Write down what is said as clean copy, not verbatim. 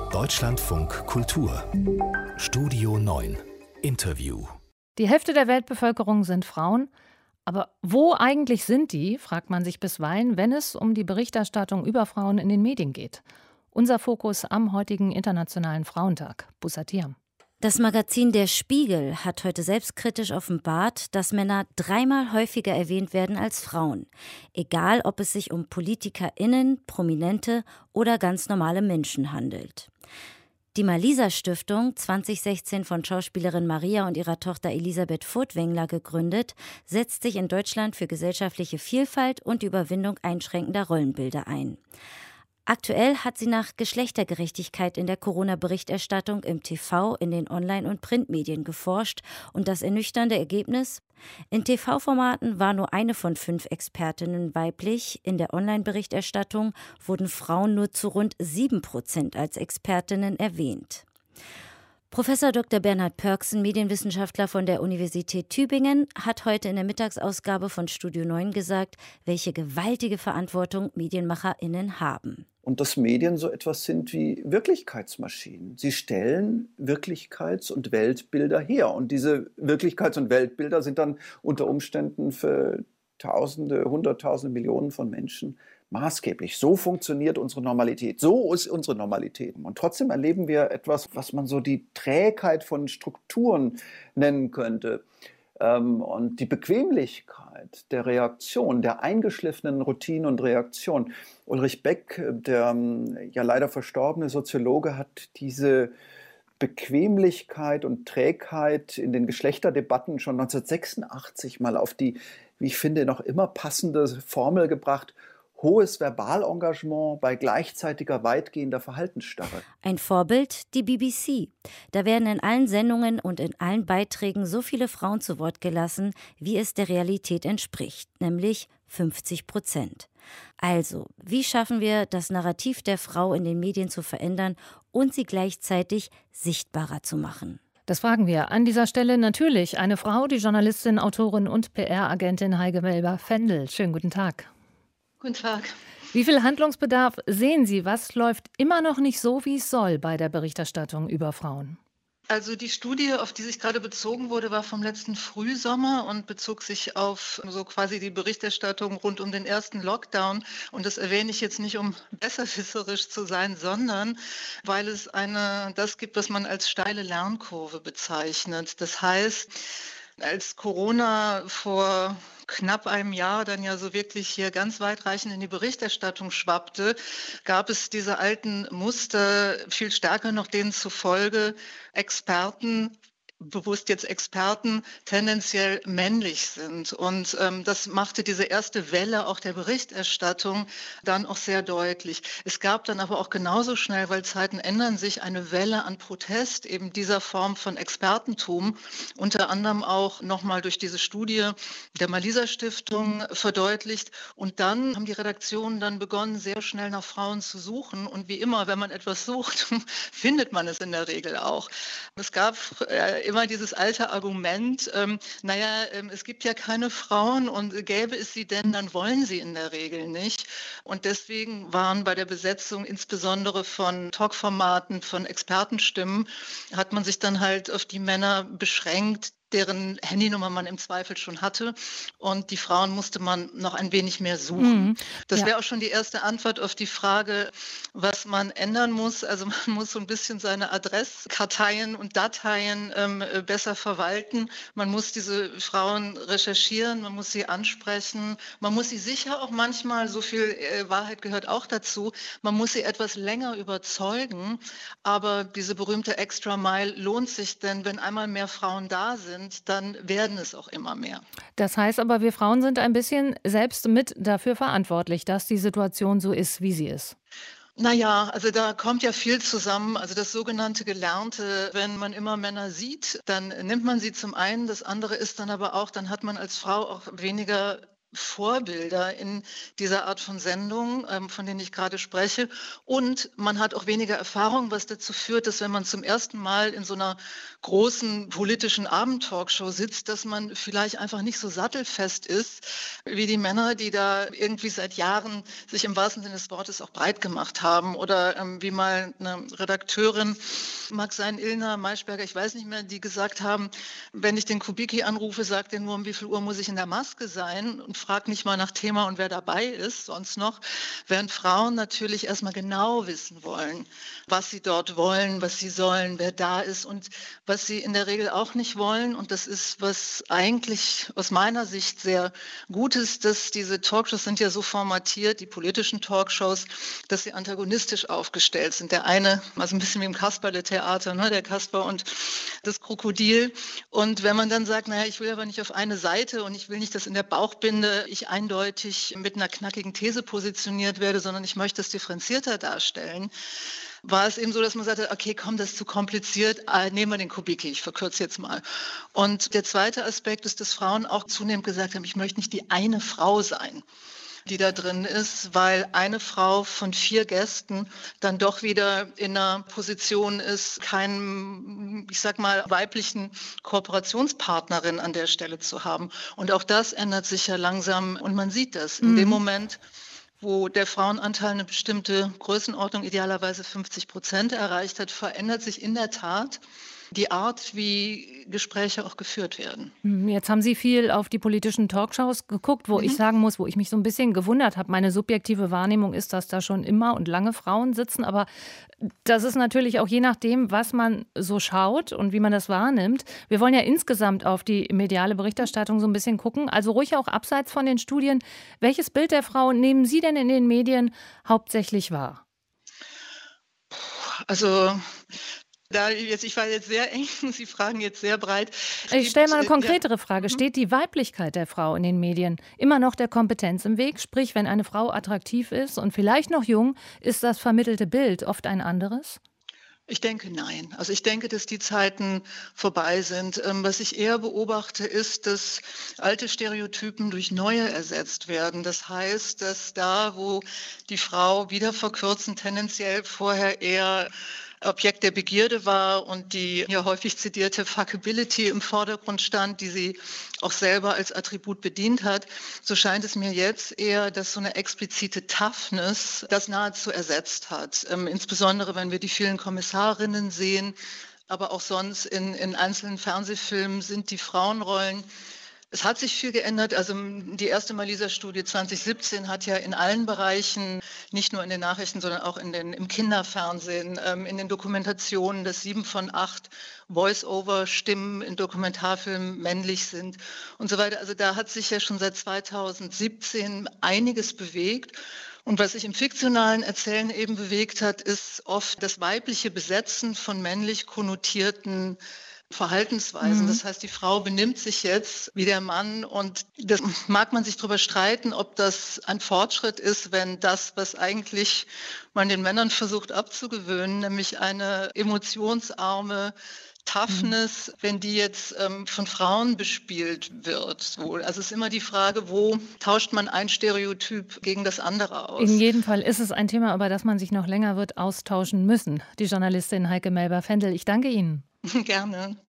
Deutschlandfunk Kultur Studio 9 Interview. Die Hälfte der Weltbevölkerung sind Frauen. Aber wo eigentlich sind die, fragt man sich bisweilen, wenn es um die Berichterstattung über Frauen in den Medien geht. Unser Fokus am heutigen Internationalen Frauentag. Bussatiam. Das Magazin Der Spiegel hat heute selbstkritisch offenbart, dass Männer 3-mal häufiger erwähnt werden als Frauen. Egal, ob es sich um PolitikerInnen, Prominente oder ganz normale Menschen handelt. Die Malisa-Stiftung, 2016 von Schauspielerin Maria und ihrer Tochter Elisabeth Furtwängler gegründet, setzt sich in Deutschland für gesellschaftliche Vielfalt und die Überwindung einschränkender Rollenbilder ein. Aktuell hat sie nach Geschlechtergerechtigkeit in der Corona-Berichterstattung im TV, in den Online- und Printmedien geforscht und das ernüchternde Ergebnis? In TV-Formaten war nur eine von 5 Expertinnen weiblich, in der Online-Berichterstattung wurden Frauen nur zu rund 7% als Expertinnen erwähnt. Professor Dr. Bernhard Pörksen, Medienwissenschaftler von der Universität Tübingen, hat heute in der Mittagsausgabe von Studio 9 gesagt, welche gewaltige Verantwortung MedienmacherInnen haben. Und dass Medien so etwas sind wie Wirklichkeitsmaschinen. Sie stellen Wirklichkeits- und Weltbilder her. Und diese Wirklichkeits- und Weltbilder sind dann unter Umständen für Tausende, Hunderttausende, Millionen von Menschen maßgeblich. So funktioniert unsere Normalität. So ist unsere Normalität. Und trotzdem erleben wir etwas, was man so die Trägheit von Strukturen nennen könnte. Und die Bequemlichkeit der Reaktion, der eingeschliffenen Routine und Reaktion. Ulrich Beck, der ja leider verstorbene Soziologe, hat diese Bequemlichkeit und Trägheit in den Geschlechterdebatten schon 1986 mal auf die, wie ich finde, noch immer passende Formel gebracht: hohes Verbalengagement bei gleichzeitiger weitgehender Verhaltensstarre. Ein Vorbild, die BBC. Da werden in allen Sendungen und in allen Beiträgen so viele Frauen zu Wort gelassen, wie es der Realität entspricht, nämlich 50%. Also, wie schaffen wir, das Narrativ der Frau in den Medien zu verändern und sie gleichzeitig sichtbarer zu machen? Das fragen wir an dieser Stelle natürlich eine Frau, die Journalistin, Autorin und PR-Agentin Heike Melber-Fendel. Schönen guten Tag. Guten Tag. Wie viel Handlungsbedarf sehen Sie? Was läuft immer noch nicht so, wie es soll bei der Berichterstattung über Frauen? Also die Studie, auf die sich gerade bezogen wurde, war vom letzten Frühsommer und bezog sich auf so quasi die Berichterstattung rund um den ersten Lockdown. Und das erwähne ich jetzt nicht, um besserwisserisch zu sein, sondern weil es das gibt, was man als steile Lernkurve bezeichnet. Das heißt, als Corona vor knapp einem Jahr dann ja so wirklich hier ganz weitreichend in die Berichterstattung schwappte, gab es diese alten Muster viel stärker noch, denen zufolge Experten, bewusst jetzt Experten, tendenziell männlich sind. Und das machte diese erste Welle auch der Berichterstattung dann auch sehr deutlich. Es gab dann aber auch genauso schnell, weil Zeiten ändern sich, eine Welle an Protest eben dieser Form von Expertentum, unter anderem auch nochmal durch diese Studie der Malisa-Stiftung verdeutlicht. Und dann haben die Redaktionen dann begonnen, sehr schnell nach Frauen zu suchen. Und wie immer, wenn man etwas sucht, findet man es in der Regel auch. Es gab immer dieses alte Argument, es gibt ja keine Frauen und gäbe es sie denn, dann wollen sie in der Regel nicht. Und deswegen waren bei der Besetzung insbesondere von Talkformaten, von Expertenstimmen, hat man sich dann halt auf die Männer beschränkt, deren Handynummer man im Zweifel schon hatte. Und die Frauen musste man noch ein wenig mehr suchen. Das wäre auch schon die erste Antwort auf die Frage, was man ändern muss. Also man muss so ein bisschen seine Adresskarteien und Dateien besser verwalten. Man muss diese Frauen recherchieren, man muss sie ansprechen. Man muss sie sicher auch manchmal, so viel Wahrheit gehört auch dazu, man muss sie etwas länger überzeugen. Aber diese berühmte Extra Mile lohnt sich, denn wenn einmal mehr Frauen da sind, dann werden es auch immer mehr. Das heißt aber, wir Frauen sind ein bisschen selbst mit dafür verantwortlich, dass die Situation so ist, wie sie ist. Naja, also da kommt ja viel zusammen. Also das sogenannte Gelernte, wenn man immer Männer sieht, dann nimmt man sie zum einen. Das andere ist dann aber auch, dann hat man als Frau auch weniger Vorbilder in dieser Art von Sendung, von denen ich gerade spreche. Und man hat auch weniger Erfahrung, was dazu führt, dass wenn man zum ersten Mal in so einer großen politischen Abendtalkshow sitzt, dass man vielleicht einfach nicht so sattelfest ist wie die Männer, die da irgendwie seit Jahren sich im wahrsten Sinne des Wortes auch breit gemacht haben. Oder wie mal eine Redakteurin, mag sein Ilna Maischberger, ich weiß nicht mehr, die gesagt haben, wenn ich den Kubicki anrufe, sagt er nur, um wie viel Uhr muss ich in der Maske sein und fragt nicht mal nach Thema und wer dabei ist, sonst noch. Während Frauen natürlich erstmal genau wissen wollen, was sie dort wollen, was sie sollen, wer da ist und was sie in der Regel auch nicht wollen. Und das ist, was eigentlich aus meiner Sicht sehr gut ist, dass diese Talkshows sind ja so formatiert, die politischen Talkshows, dass sie antagonistisch aufgestellt sind. Der eine, also ein bisschen wie im Kasperle-Theater, ne, der Kasper und das Krokodil. Und wenn man dann sagt, naja, ich will aber nicht auf eine Seite und ich will nicht, dass in der Bauchbinde ich eindeutig mit einer knackigen These positioniert werde, sondern ich möchte es differenzierter darstellen, war es eben so, dass man sagte, okay, komm, das ist zu kompliziert, nehmen wir den Kubicki, ich verkürze jetzt mal. Und der zweite Aspekt ist, dass Frauen auch zunehmend gesagt haben, ich möchte nicht die eine Frau sein, die da drin ist, weil eine Frau von 4 Gästen dann doch wieder in einer Position ist, keinen, ich sag mal, weiblichen Kooperationspartnerin an der Stelle zu haben. Und auch das ändert sich ja langsam und man sieht das. In dem Moment, wo der Frauenanteil eine bestimmte Größenordnung, idealerweise 50% erreicht hat, verändert sich in der Tat die Art, wie Gespräche auch geführt werden. Jetzt haben Sie viel auf die politischen Talkshows geguckt, wo ich sagen muss, wo ich mich so ein bisschen gewundert habe. Meine subjektive Wahrnehmung ist, dass da schon immer und lange Frauen sitzen. Aber das ist natürlich auch je nachdem, was man so schaut und wie man das wahrnimmt. Wir wollen ja insgesamt auf die mediale Berichterstattung so ein bisschen gucken. Also ruhig auch abseits von den Studien. Welches Bild der Frau nehmen Sie denn in den Medien hauptsächlich wahr? Also ich war jetzt sehr eng, Sie fragen jetzt sehr breit. Ich stelle mal eine konkretere Frage. Steht die Weiblichkeit der Frau in den Medien immer noch der Kompetenz im Weg? Sprich, wenn eine Frau attraktiv ist und vielleicht noch jung, ist das vermittelte Bild oft ein anderes? Ich denke, nein. Also ich denke, dass die Zeiten vorbei sind. Was ich eher beobachte, ist, dass alte Stereotypen durch neue ersetzt werden. Das heißt, dass da, wo die Frau wieder verkürzend tendenziell vorher eher Objekt der Begierde war und die ja häufig zitierte Fuckability im Vordergrund stand, die sie auch selber als Attribut bedient hat, so scheint es mir jetzt eher, dass so eine explizite Toughness das nahezu ersetzt hat. Insbesondere, wenn wir die vielen Kommissarinnen sehen, aber auch sonst in einzelnen Fernsehfilmen sind die Frauenrollen. Es hat sich viel geändert. Also die erste Malisa-Studie 2017 hat ja in allen Bereichen, nicht nur in den Nachrichten, sondern auch im Kinderfernsehen, in den Dokumentationen, dass 7 von 8 Voice-over-Stimmen in Dokumentarfilmen männlich sind und so weiter. Also da hat sich ja schon seit 2017 einiges bewegt. Und was sich im fiktionalen Erzählen eben bewegt hat, ist oft das weibliche Besetzen von männlich konnotierten Verhaltensweisen. Das heißt, die Frau benimmt sich jetzt wie der Mann und das mag man sich darüber streiten, ob das ein Fortschritt ist, wenn das, was eigentlich man den Männern versucht abzugewöhnen, nämlich eine emotionsarme Toughness, wenn die jetzt von Frauen bespielt wird. Also es ist immer die Frage, wo tauscht man ein Stereotyp gegen das andere aus? In jedem Fall ist es ein Thema, über das man sich noch länger wird austauschen müssen. Die Journalistin Heike Melber-Fendel, ich danke Ihnen. Gerne.